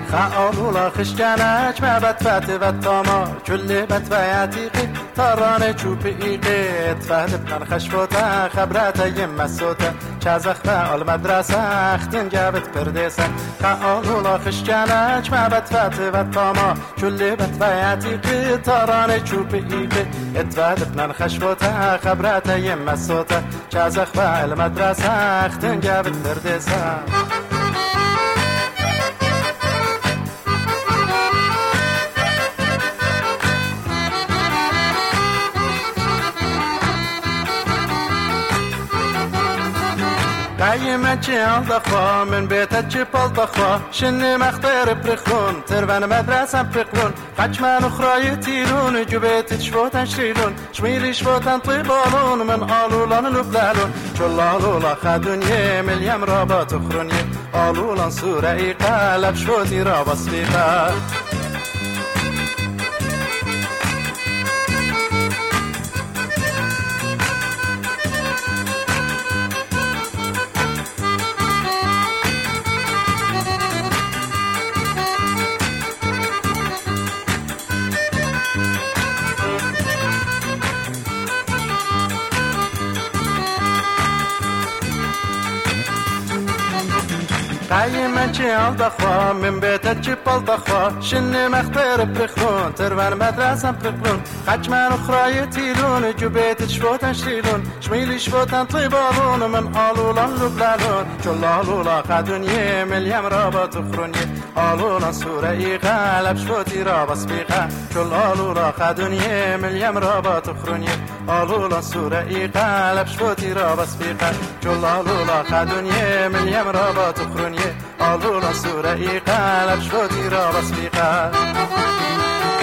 خالولا خشجانك ما بتفات بتاما كل بتفياتيقي ترانه چوبیقی تفهد بلن خشفوتا خبرات يم السوتا چازخ المدرسة اختين جابت پرديسة خالولا خشجانك ما بتفات بتاما كل بتفياتيقي ترانه چوبیقی تفهد بلن خشفوتا خبرات يم السوتا چازخ المدرسة اختين جابت پرديسة قايمة جيال دخوا من بيتك جبال دخوا شني مختار برخلون تربان مدرسة برخلون قجمان أخرى يتيرون جبيت تشفوتان شريلون شميلي شفوتان طيبالون من آلولان لبلالون جلالولا خدون يمل يم رابط أخرون آلولان سورة إيقا لبشوتي رابط فيقا قايمة جيال دخوا من بيتك جبال دخوا شني مختار برخلون تربان مدرسة برخلون خجمان أخرى يتيلون جبيت شفوتان شريلون شميلي شفوتان طيبالون من آلولان لبلالون جلالولا خدون يمل يم رابط أخرون آلولان سورة إيقا لبشفوتي رابط بيقا جلالولا خدون يمل يم رابط أخرون آلولان سورة إيقا لبشفوتي رابط بيقا جلالولا خدون يمل يم رابط أخرون آلولا سورة إيقا لبشفوتي رابط بيقا